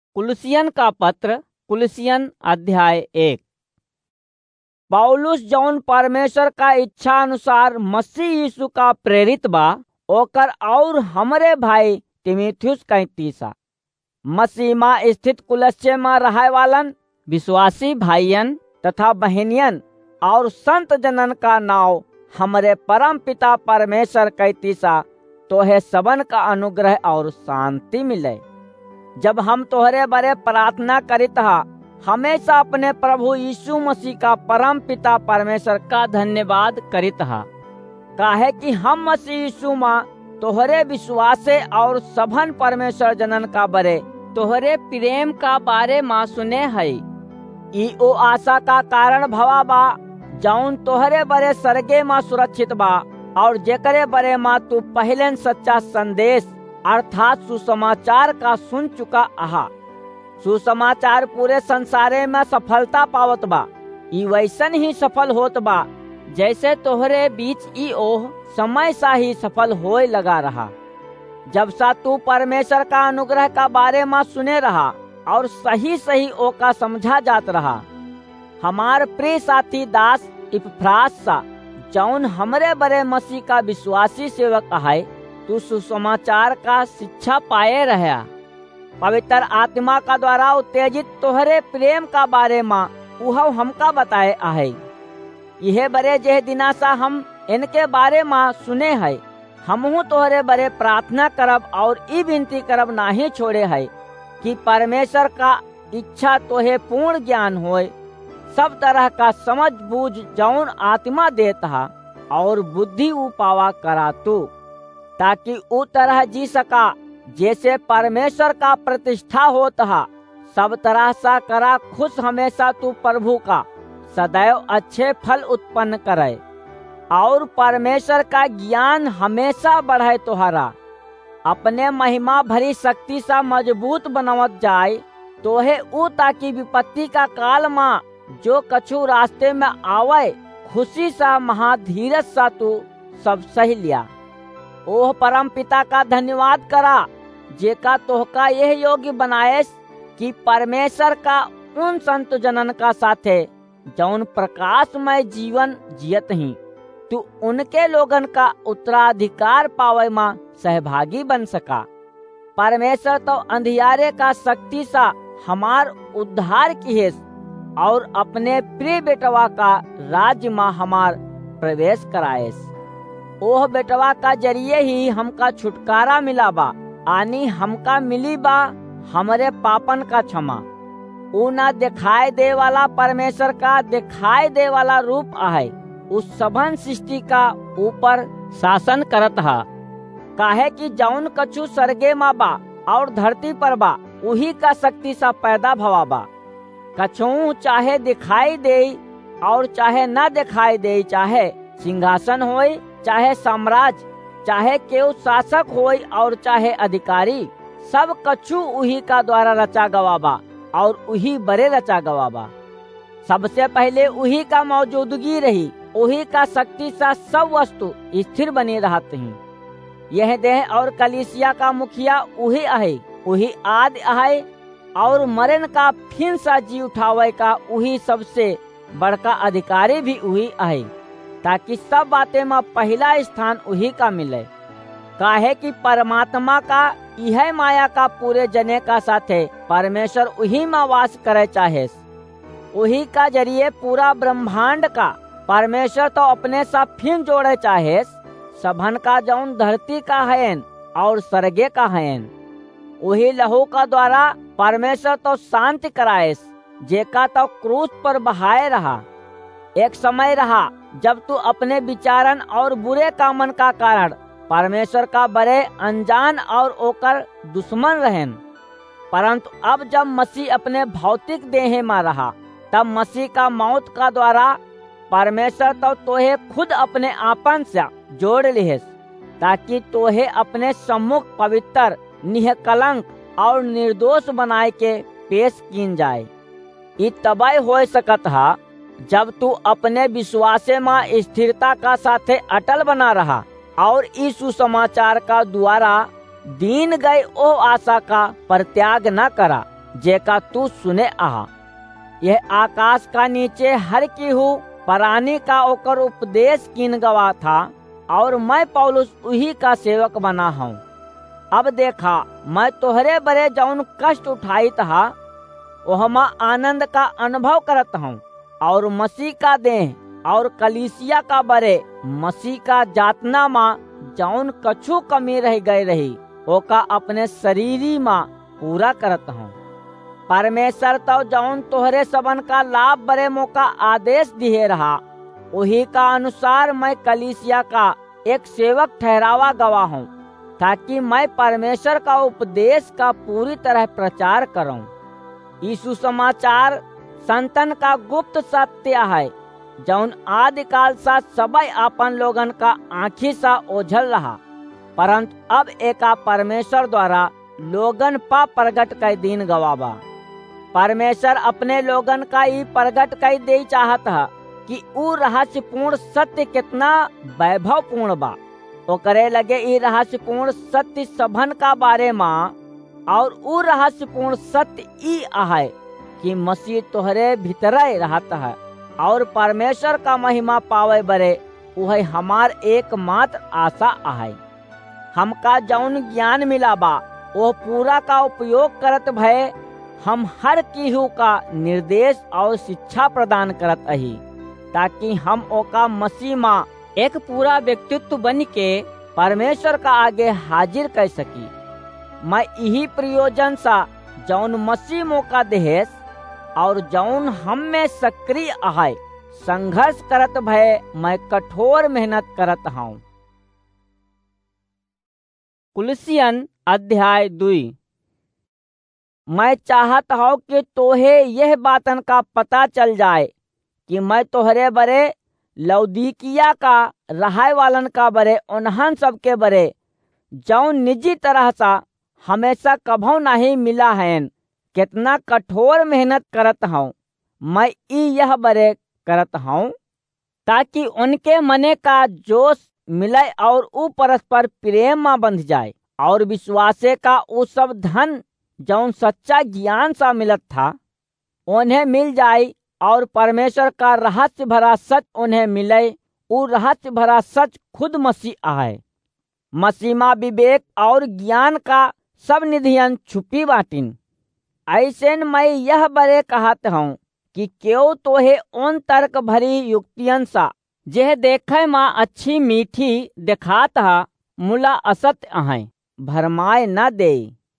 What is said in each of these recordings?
कुलुसियन का पत्र कुलुसियन अध्याय 1। पौलुस जौन परमेश्वर का इच्छा अनुसार मसीह यीशु का प्रेरित बा ओकर और हमरे भाई तीमुथियुस कैतीसा मसीह में स्थित कुलस्य में रहे वालन विश्वासी भाइयन तथा बहनियन और संत जनन का नाव हमरे परम पिता परमेश्वर कैतीसा तोहे सबन का अनुग्रह और शांति मिले। जब हम तोहरे बरे प्रार्थना करित हा हमेशा अपने प्रभु यीशु मसीह का परम पिता परमेश्वर का धन्यवाद करित हा, काहे कि हम मसीह यीशु में तोहरे विश्वासे और सबन परमेश्वर जनन का बरे तोहरे प्रेम का बारे में सुने हई। ई ओ आशा का कारण भवा बा जौन तोहरे बरे सरगे में सुरक्षित बा और जेकरे बरे में तू पहले सच्चा संदेश अर्थात सुसमाचार का सुन चुका आहा। सुसमाचार पूरे संसारे में सफलता पावत बा। ई वैसन ही सफल होत बा जैसे तोहरे बीच ई ओह समय सा ही सफल होए लगा रहा। जब सा तू परमेश्वर का अनुग्रह का बारे में सुने रहा और सही सही ओ का समझा जात रहा। हमार प्रिय साथी दास इपफ्रास सा जौन हमरे बरे मसीह का विश्वासी सेवक है, तू सुसमाचार का शिक्षा पाए रहा। पवित्र आत्मा का द्वारा उत्तेजित तोहरे प्रेम का बारे में उह हमका बताए आहे। यह बरे जेह दिना सा हम इनके बारे में सुने है, हमहू तोहरे बरे प्रार्थना करब और ई विनती करब नाही छोड़े है कि परमेश्वर का इच्छा तोहे पूर्ण ज्ञान होए, सब तरह का समझ बूझ जौन आत्मा देता और बुद्धि उ पावा करा तू, ताकि उ तरह जी सका जैसे परमेश्वर का प्रतिष्ठा होता। सब तरह सा करा खुश हमेशा तू प्रभु का सदैव अच्छे फल उत्पन्न करे और परमेश्वर का ज्ञान हमेशा बढ़े तोहरा। अपने महिमा भरी शक्ति सा मजबूत बनवत जाए तोहे उ, ताकि विपत्ति का काल में जो कछु रास्ते में आवे खुशी सा महाधीरज सा तू सब सही लिया। ओह परम पिता का धन्यवाद करा जेका तोहका यह योग्य बनाए कि परमेश्वर का उन संत जनन का साथे जौन प्रकाशमय जीवन जियत ही तू उनके लोगन का उत्तराधिकार पावे में सहभागी बन सका। परमेश्वर तो अंधियारे का शक्ति सा हमार उद्धार किएस और अपने प्रिय बेटवा का राज्य में हमार प्रवेश कराएस। ओह बेटवा का जरिए ही हमका छुटकारा मिला बा, आनी हमका मिली बा हमरे पापन का क्षमा। उ ना दिखाई दे वाला परमेश्वर का दिखाई दे वाला रूप आहे, उस सबन सृष्टि का ऊपर शासन करत हा। काहे कि जौन कछु सरगे मा बा और धरती पर बा उही का शक्ति सा पैदा भवा बा। कछु चाहे दिखाई दे और चाहे न दिखाई दे, चाहे सिंहासन होई चाहे साम्राज्य, चाहे केहू शासक होई और चाहे अधिकारी, सब कछु उही का द्वारा रचा गवा बा और उही बरे रचा गवा बा। सबसे पहले उही का मौजूदगी रही, उही का शक्ति सा सब वस्तु स्थिर बनी रहत ही। यह देह और कलीसिया का मुखिया उही आहे, उही आदि आहे और मरन का फिर सा जी उठावे का उही सबसे बड़का अधिकारी भी उही आहे, ताकि सब बातें में पहला स्थान उही का मिले। काहे कि परमात्मा का यह माया का पूरे जने का साथे परमेश्वर उही में वास करे चाहेस। उही का जरिए पूरा ब्रह्मांड का परमेश्वर तो अपने साथ फिर जोड़े चाहेस, सबन का जौन धरती का हैन और सरगे का हैन। उही लहू का द्वारा परमेश्वर तो शांति कराएस, जेका तो क्रूस पर बहाए रहा। एक समय रहा जब तू अपने विचारन और बुरे कामन का कारण परमेश्वर का बड़े अनजान और ओकर दुश्मन रहन, परंतु अब जब मसीह अपने भौतिक देह में रहा तब मसीह का मौत का द्वारा परमेश्वर तो तोहे खुद अपने आपन से जोड़ लिहेस, ताकि तोहे अपने सम्मुख पवित्र निष्कलंक और निर्दोष बनाए के पेश कीन जाए। ई तबै हो सकत हा जब तू अपने विश्वासे में स्थिरता का साथे अटल बना रहा और इस सुसमाचार का द्वारा दीन गए ओ आशा का परित्याग न करा जेका तू सुने आहा। यह आकाश का नीचे हर केहू प्राणी का ओकर उपदेश किन गवा था, और मैं पौलुस उही का सेवक बना हूँ। अब देखा, मैं तोहरे बरे जौन कष्ट उठाई था ओहमा आनंद का अनुभव करत हूँ, और मसीह का देह और कलीसिया का बरे मसीह का जातना माँ जौन कछु कमी रह गई रही ओका अपने शरीरी माँ पूरा करत हूँ। परमेश्वर तो जौन तोहरे सबन का लाभ बरे मौका आदेश दिए रहा, वही का अनुसार मैं कलीसिया का एक सेवक ठहरावा गवा हूँ, ताकि मैं परमेश्वर का उपदेश का पूरी तरह प्रचार करूँ। यीशु समाचार संतन का गुप्त सत्य है, जौन आदिकाल सा सबई आपन लोगन का आँखी सा ओझल रहा, परंतु अब एका परमेश्वर द्वारा लोगन पा प्रगट कर दिन गवाबा। परमेश्वर अपने लोगन का ई प्रगट कर दे चाहत है कि ऊ रहस्यपूर्ण सत्य कितना वैभवपूर्ण बा। ओकरे लगे ई रहस्यपूर्ण सत्य सबन का बारे माँ, और ऊ रहस्यपूर्ण सत्य ई आहे कि मसीह तोहरे भीतरे रहता है, और परमेश्वर का महिमा पावे बरे वह हमार एकमात्र आशा आहे। हमका जौन ज्ञान मिला बा वो पूरा का उपयोग करत भय हम हर केहू का निर्देश और शिक्षा प्रदान करत अही, ताकि हम ओका मसीह माँ एक पूरा व्यक्तित्व बन के परमेश्वर का आगे हाजिर कर सकी। मैं यही प्रयोजन सा जौन मसीह मौका देहेस और जौन हम में सक्रिय आहे संघर्ष करत भय मैं कठोर मेहनत करत हूँ। कुलसियन अध्याय 2। मैं चाहत हूँ कि तोहे यह बातन का पता चल जाए कि मैं तोहरे बरे लौदीकिया का रहाय वालन का बरे उन्हन सब के बरे जौन निजी तरह सा हमेशा कभू नहीं मिला है कितना कठोर मेहनत करत हूँ। मैं यह बरे करत हूँ ताकि उनके मने का जोश मिले और ऊ परस्पर प्रेम में बंध जाए, और विश्वासे का ऊ सब धन जौन सच्चा ज्ञान सा मिलत था उन्हें मिल जाए, और परमेश्वर का रहस्य भरा सच उन्हें मिले। ऊ रहस्य भरा सच खुद मसीह आहे। मसीह में विवेक और ज्ञान का सब निधियन छुपी बाटिन। ऐसे मैं यह बरे कहत हूँ कि क्यों तोहे उन तर्क भरी युक्तियन सा जेह देखे माँ अच्छी मीठी दिखात हा मुला असत्य आहे भरमाए न दे।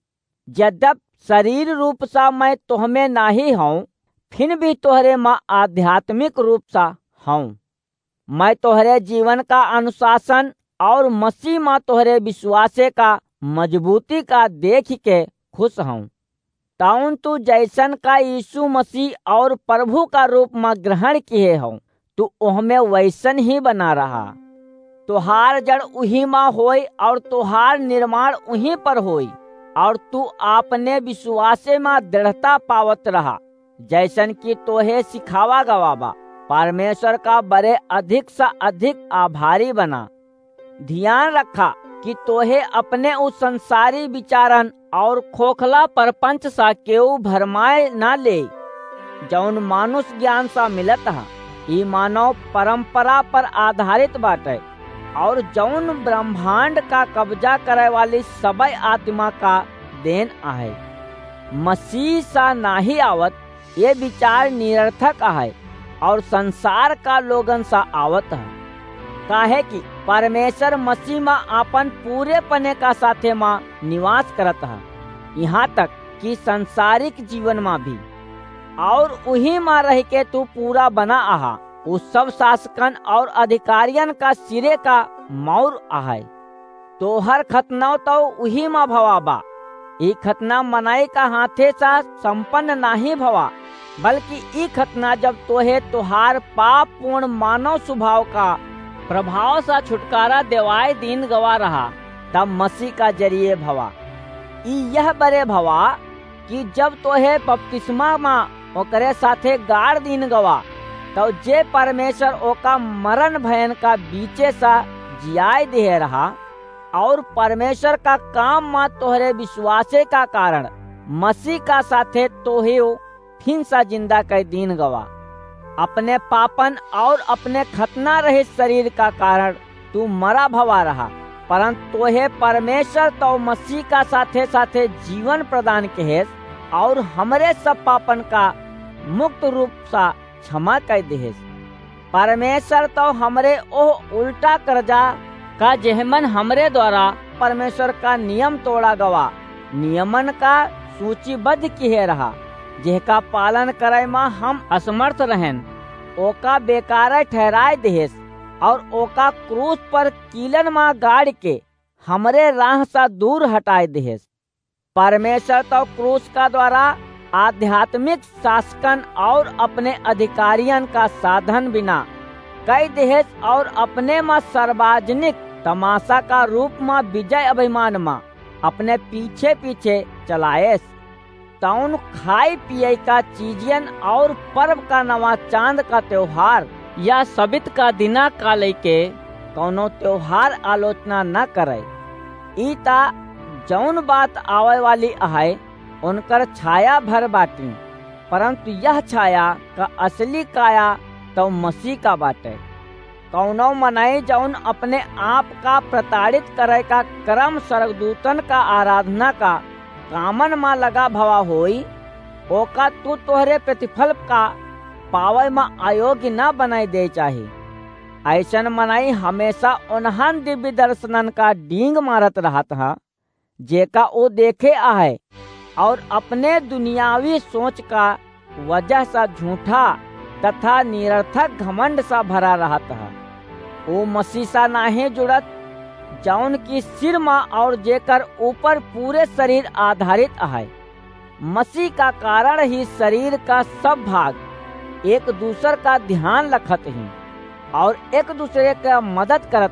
यद्यप शरीर रूप सा मैं तोहमे नाही हूँ, फिर भी तोहरे माँ आध्यात्मिक रूप सा हूँ। मैं तोहरे जीवन का अनुशासन और मसीह माँ तोहरे विश्वासे का मजबूती का देख के खुश हूँ। ताउन तू जैसन का यीशु मसीह और प्रभु का रूप में ग्रहण किए हो, तू ओहमे वैसन ही बना रहा। तुहार जड़ उही माँ होई और तुहार निर्माण उही पर होई, और तू आपने विश्वासे में दृढ़ता पावत रहा, जैसन कि तोहे सिखावा गवाबा। परमेश्वर का बड़े अधिक से अधिक आभारी बना। ध्यान रखा कि तोहे अपने उस संसारी विचारन और खोखला परपंच सा केऊ भरमाए ना ले, जौन मानुष ज्ञान सा मिलत है। ई मानव परंपरा पर आधारित बाटे, और जौन ब्रह्मांड का कब्जा करे वाली सबई आत्मा का देन आहे। मसीह सा नाही आवत ये विचार निरर्थक आहे, और संसार का लोगन सा आवत है। काहे कि परमेश्वर मसीह में आपन पूरे पने का साथे माँ निवास करत है, यहाँ तक कि सांसारिक जीवन में भी, और उही माँ रह के तू पूरा बना आहा। उस सब शासकन और अधिकारियन का सिरे का मौर आहे। तो हर खतना तो उही माँ भवाबा। ई खतना मनाई का हाथे सा संपन्न नहीं भवा, बल्कि ई खतना जब तोहे तुहार पाप पूर्ण मानव स्वभाव का प्रभाव सा छुटकारा देवाए दिन गवा रहा, तब मसीह का जरिए भवा। ई यह बरे भवा कि जब तोहे बपतिस्मा माँ ओकरे साथे गाड़ दिन गवा, तो जे परमेश्वर ओका मरण भयन का बीचे सा जियाए दे रहा, और परमेश्वर का काम माँ तोहरे विश्वासे का कारण मसीह का साथे तोहियो फिर सा जिंदा कई दिन गवा। अपने पापन और अपने खतना रहित शरीर का कारण तू मरा भवा रहा, परंतु तोहे परमेश्वर तो मसीह का साथे साथे जीवन प्रदान केहेस और हमरे सब पापन का मुक्त रूप सा क्षमा कर देहेस। परमेश्वर तो हमरे ओह उल्टा कर्जा का जेहमन हमरे द्वारा परमेश्वर का नियम तोड़ा गवा, नियमन का सूचीबद्ध किए रहा, जेका पालन करे में हम असमर्थ रहें, ओका बेकार ठहराए देहेस और ओका क्रूस पर कीलन में गाड़ के हमरे राह सा दूर हटाए देहेस। परमेश्वर तो क्रूस का द्वारा आध्यात्मिक शासकन और अपने अधिकारियन का साधन बिना कई देहेस और अपने में सार्वजनिक तमाशा का रूप में विजय अभिमान में अपने पीछे पीछे चलाएस। तौन खाई पिए का चीजियन और पर्व का नवा चांद का त्योहार या सबित का दिना का लेके कौनो त्योहार आलोचना न करे। ईता जौन बात आवे वाली आहे उनकर छाया भर बाटी, परंतु यह छाया का असली काया तो मसीह का बाटे। कौनो मनाई जौन अपने आप का प्रताड़ित करे का क्रम स्वर्गदूतन का आराधना का कामन में लगा भवा होई, ओका तू तोहरे प्रतिफल का पावे में अयोग्य न बनाई दे चाही। ऐसन मनाई हमेशा उन्हन दिव्य दर्शनन का डींग मारत रहत हा, जेका वो देखे आहे और अपने दुनियावी सोच का वजह से झूठा तथा निरर्थक घमंड सा भरा रहता है। वो मसीह सा नाहे जुड़त जौन की सिर माँ और जेकर ऊपर पूरे शरीर आधारित है। मसीह का कारण ही शरीर का सब भाग एक दूसर का ध्यान रखत ही और एक दूसरे का मदद करत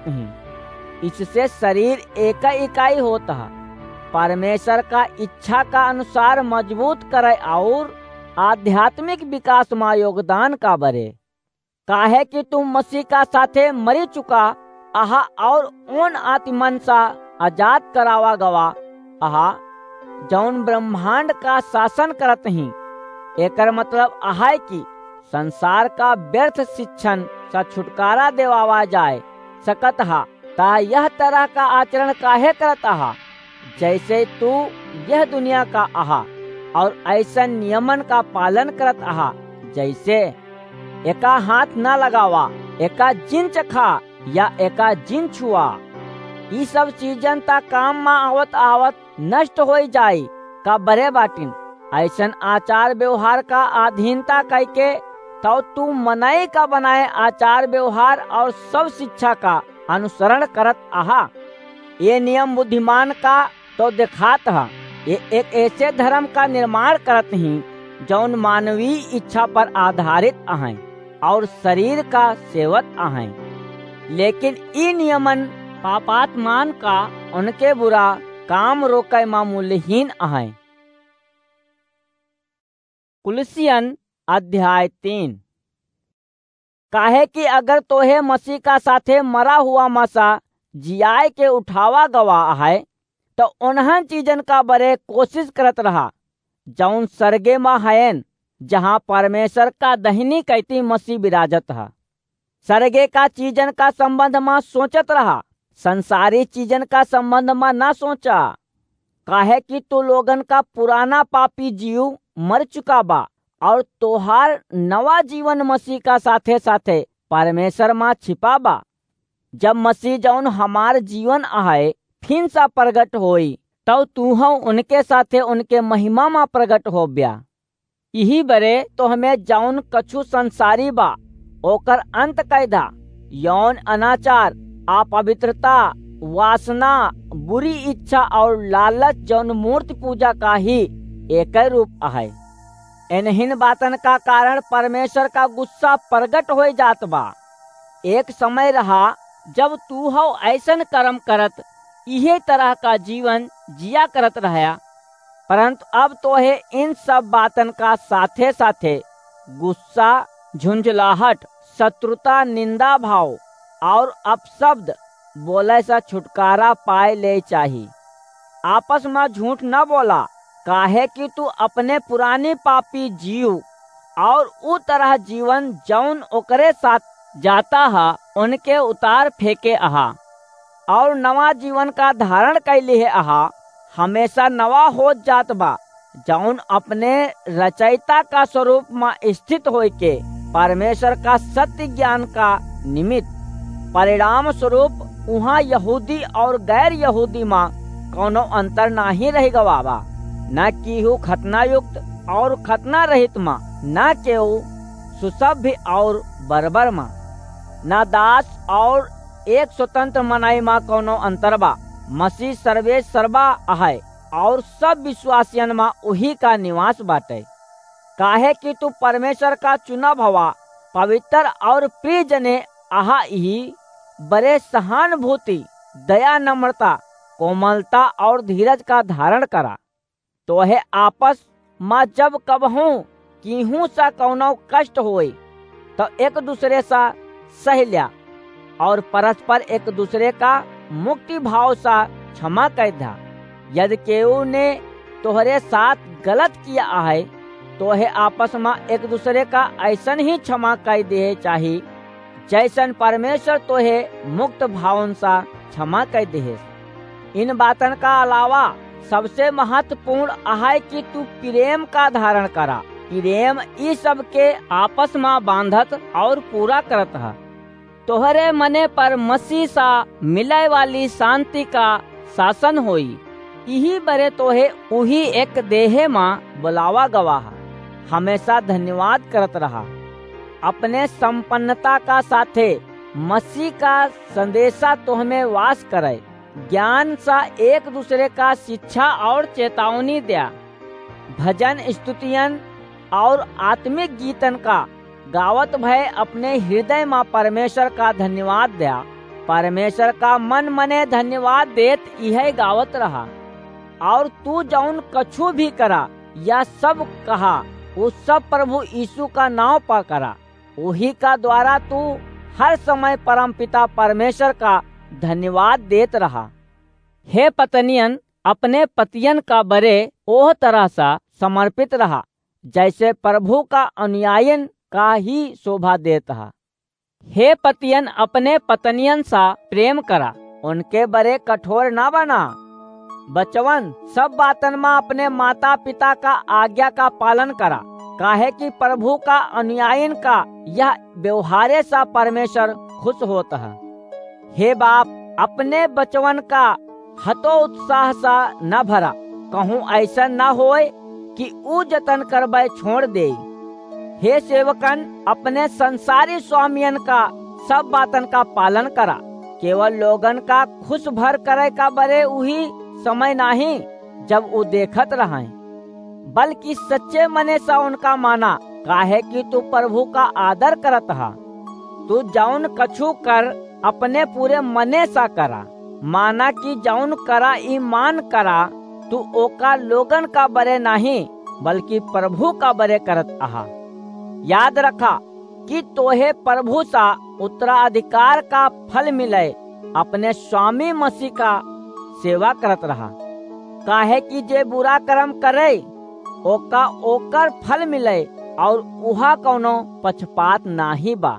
ही। इससे शरीर एक इकाई होता है, परमेश्वर का इच्छा का अनुसार मजबूत करे और आध्यात्मिक विकास में योगदान का बरे। काहे कि तुम मसीह का साथे मरी चुका आहा और उन आत्मन सा आजाद करावा गवा आहा जौन ब्रह्मांड का शासन करत ही। एकर मतलब आहा कि संसार का व्यर्थ शिक्षण सा छुटकारा देवावा जाए सकत हा, ता यह तरह का आचरण काहे करत आहा जैसे तू यह दुनिया का आहा और ऐसा नियमन का पालन करत आहा जैसे एका हाथ न लगावा, एका जिन चखा या एका जिन छुआ। ये सब चीजन ता काम में आवत आवत नष्ट हो जाए का बरे बाटिन। ऐसन आचार व्यवहार का अधीनता करके तो तू मनाई का बनाए आचार व्यवहार और सब शिक्षा का अनुसरण करत आहा। ये नियम बुद्धिमान का तो दिखात है, ये एक ऐसे धर्म का निर्माण करत ही जौन मानवीय इच्छा पर आधारित आहे और शरीर का सेवत आहे। लेकिन ई नियमन पापात्मान का उनके बुरा काम रोके मामूलहीन आहे। कुलसियन अध्याय 3। काहे कि अगर तोहे मसीह का साथे मरा हुआ मसा जियाए के उठावा गवा है तो उन्हन चीजन का बरे कोशिश करत रहा जौन सरगे में हयन, जहाँ परमेश्वर का दहिनी कहती मसीह विराजत है। सरगे का चीजन का संबंध में सोचत रहा, संसारी चीजन का संबंध में ना सोचा। काहे कि तू लोगन का पुराना पापी जीव मर चुका बा और तोहार नवा जीवन मसीह का साथे साथे परमेश्वर में छिपा बा। जब मसीह जौन हमार जीवन आहे फिर सा प्रगट होई तो तू हो उनके साथे उनके महिमा में प्रगट हो ब्या। यही बरे तो हमें जौन कछु संसारी बा ओकर अंत कैदा, यौन अनाचार, अपवित्रता, वासना, बुरी इच्छा और लालच जौन मूर्ति पूजा का ही एक रूप है। इन्हिन बातन का कारण परमेश्वर का गुस्सा प्रगट हो जात बा। एक समय रहा जब तू हो ऐसन कर्म करत इहे तरह का जीवन जिया करत रहा, परंतु अब तो है इन सब बातन का साथे साथे गुस्सा, झुंझलाहट, शत्रुता, निंदा भाव और अपशब्द बोले से छुटकारा पाए ले चाहिए। आपस में झूठ न बोला, काहे कि तू अपने पुरानी पापी जीव और उ तरह जीवन जौन ओकरे साथ जाता हा उनके उतार फेंके आहा और नवा जीवन का धारण कैले है आहा। हमेशा नवा हो जात बा जौन अपने रचयिता का स्वरूप में स्थित होय के परमेश्वर का सत्य ज्ञान का निमित्त परिणाम स्वरूप वहाँ यहूदी और गैर यहूदी में कोनो अंतर नहीं रह गवाबा, न केहू खतना युक्त और खतना रहित माँ, न केहू सुसभ्य और बर्बर माँ, न दास और एक स्वतंत्र मनाई माँ कोनो अंतर बा। मसीह सर्वे सर्वा आहे और सब विश्वासियन माँ उही का निवास बाटे। काहे कि तू परमेश्वर का चुनाव हवा पवित्र और प्रिय जने आहा ही बड़े सहानुभूति दया नम्रता कोमलता और धीरज का धारण करा। तो है आपस में जब कबहू किहू सा कौनो कष्ट होई तो एक दूसरे सा सह लिया और परस्पर एक दूसरे का मुक्ति भाव सा क्षमा कर दा। यदि केहू ने तोहरे साथ गलत किया है तो है आपस में एक दूसरे का ऐसन ही क्षमा कर दे चाहिए जैसन परमेश्वर तो है मुक्त भावन सा क्षमा कर दे। इन बातन का अलावा सबसे महत्वपूर्ण है कि तू प्रेम का धारण करा। प्रेम इस सब के आपस में बांधत और पूरा करत है। तोहरे मने पर मसीह सा मिले वाली शांति का शासन होई। यही बरे तोहे उही एक देहे माँ बुलावा गवाह हमेशा धन्यवाद करत रहा। अपने संपन्नता का साथे मसीह का संदेशा तोहमें वास करे। ज्ञान सा एक दूसरे का शिक्षा और चेतावनी दिया। भजन स्तुतियन और आत्मिक गीतन का गावत भय अपने हृदय में परमेश्वर का धन्यवाद दिया। परमेश्वर का मन मने धन्यवाद देत यह गावत रहा। और तू जौन कछु भी करा या सब कहा उस सब प्रभु यीशु का नाम पा करा। वही का द्वारा तू हर समय परमपिता परमेश्वर का धन्यवाद देत रहा। हे पत्नियन अपने पतियन का बरे ओह तरह सा समर्पित रहा जैसे प्रभु का अनुयायन का ही शोभा देता है। हे पतियन अपने पत्नियन सा प्रेम करा, उनके बरे कठोर ना बना। बचवन सब बातन में अपने माता पिता का आज्ञा का पालन करा, काहे कि प्रभु का अनुयायन का यह व्यवहारे सा परमेश्वर खुश होता है। हे बाप अपने बचवन का हतो उत्साह सा न भरा, कहूँ ऐसा न होए कि ऊ जतन करबे छोड़ दे। हे सेवकन अपने संसारी स्वामियन का सब बातन का पालन करा, केवल लोगन का खुश भर करे का बरे उही समय नहीं जब वो देखत रहे, बल्कि सच्चे मने सा उनका माना, काहे कि तू प्रभु का आदर करत हा। तू जौन कछु कर अपने पूरे मने सा करा, माना कि जौन करा ईमान करा तू ओका लोगन का बरे नहीं बल्कि प्रभु का बरे करत आहा। याद रखा कि तोहे प्रभु सा उत्तराधिकार का फल मिले, अपने स्वामी मसीह का सेवा करत रहा। काहे कि जे बुरा कर्म करे ओका ओकर फल मिले और उहा कौनो पक्षपात नाही बा।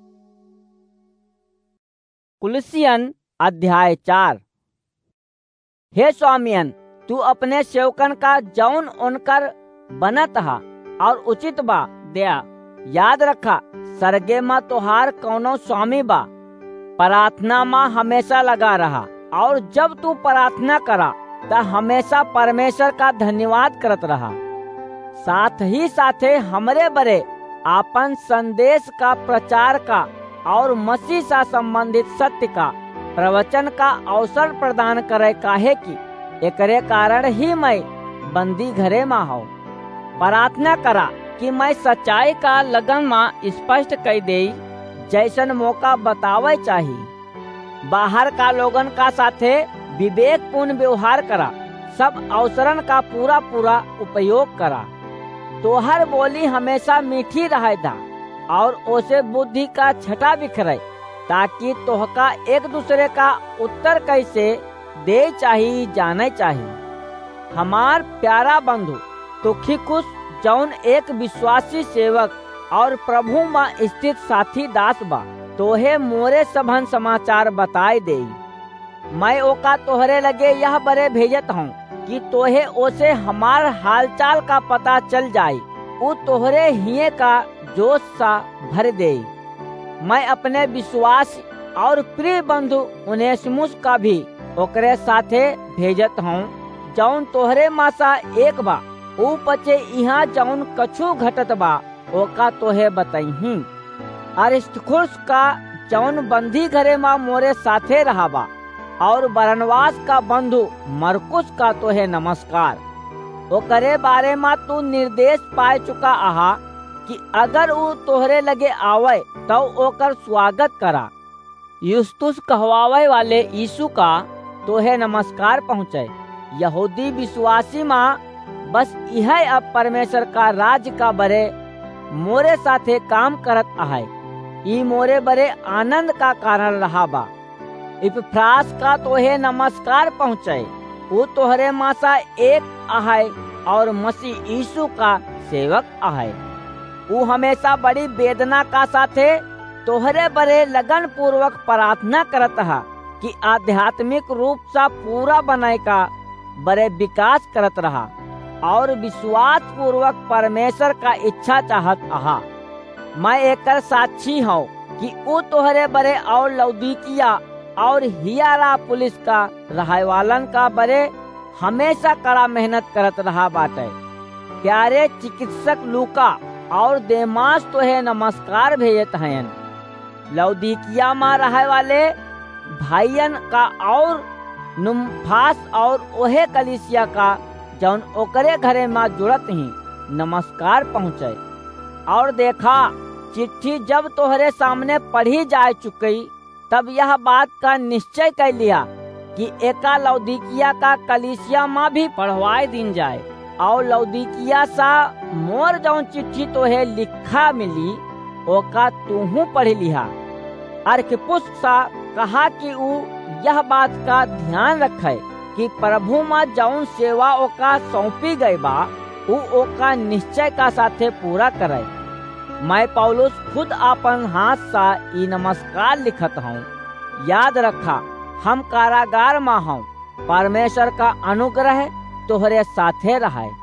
कुलसियन अध्याय 4। हे स्वामियन तू अपने सेवकन का जौन उनकर बनत हा और उचित बा दया याद रखा। सरगे में तोहार कौनो स्वामी बा, प्रार्थना में हमेशा लगा रहा और जब तू प्रार्थना करा तो हमेशा परमेश्वर का धन्यवाद करत रहा। साथ ही साथे हमरे बरे आपन संदेश का प्रचार का और मसीह से संबंधित सत्य का प्रवचन का अवसर प्रदान करे, काहे कि एकरे कारण ही मैं बंदी घरे में हूँ। प्रार्थना करा कि मैं सच्चाई का लगन में स्पष्ट कह दे, जैसन मौका बतावे चाहिए। बाहर का लोगन का साथे विवेकपूर्ण व्यवहार करा, सब अवसरन का पूरा पूरा उपयोग करा। तोहर बोली हमेशा मीठी रहे दा और ओसे बुद्धि का छटा बिखरे, ताकि तोहका एक दूसरे का उत्तर कैसे दे चाहिए जाने चाहिए। हमार प्यारा बंधु तुखिकुस जौन एक विश्वासी सेवक और प्रभु में स्थित साथी दास बा, तोहे मोरे सभन समाचार बताए देई। मैं ओका तोहरे लगे यह बरे भेजत हूँ कि तोहे ओसे हमार हालचाल का पता चल जाए, वो तोहरे हिये का जोश सा भर दे। मैं अपने विश्वास और प्रिय बंधु उनेसिमुस का भी ओकरे साथे भेजत हूँ, जौन तोहरे मासा एक बा। ऊ पचे यहाँ जौन कछु घटत बा ओका तोहे बताई। अरिस्तर्खुस का जौन बंदी घरे मा मोरे साथे रहा बा, और बरनवास का बंधु मरकुस का तोहे नमस्कार। ओकरे बारे मा तू निर्देश पाए चुका आहा कि अगर वो तोहरे लगे आवे तो ओकर स्वागत करा। युस्तुस कहवावे वाले यीशु का तोहे नमस्कार पहुँचे। यहूदी विश्वासी माँ बस यह अब परमेश्वर का राज्य का बरे मोरे साथे काम करत आहे। ई मोरे बरे आनंद का कारण रहा बा। इपफ्रास का तोहे नमस्कार पहुँचे। वो तोहरे मासा एक आहे और मसीह यीशु का सेवक आहे। वो हमेशा बड़ी वेदना का साथे तोहरे बरे लगन पूर्वक प्रार्थना करत हा कि आध्यात्मिक रूप से पूरा बनाए का बड़े विकास करत रहा और विश्वास पूर्वक परमेश्वर का इच्छा चाहत आहा। मैं एकर साक्षी हूँ कि वो तोहरे बरे और लौदीकिया और हियारा पुलिस का रहवालन का बरे हमेशा कड़ा मेहनत करत रहा बाटे। प्यारे चिकित्सक लूका और देमास तोहे नमस्कार भेजत हैं। लौदीकिया में रहे वाले भाईयन का और नुम्फास और ओहे कलिसिया का जौन ओकरे घरे में जुड़त ही नमस्कार पहुँचे। और देखा चिट्ठी जब तोहरे सामने पढ़ी जा चुकी तब यह बात का निश्चय कर लिया कि एका लौदीकिया का कलिसिया में भी पढ़वाए दिन जाए। और लौदीकिया सा मोर जौन चिट्ठी तोहे लिखा मिली ओका तूहू पढ़ लिहा। अर्किपुस सा कहा कि ऊ यह बात का ध्यान रखे कि प्रभु में जौन सेवा ओका सौंपी गई बा ऊ ओका निश्चय का साथे पूरा करे। मैं पौलुस खुद अपन हाथ सा ई नमस्कार लिखत हूँ। याद रखा हम कारागार में हूँ। परमेश्वर का अनुग्रह तोहरे साथे रहे।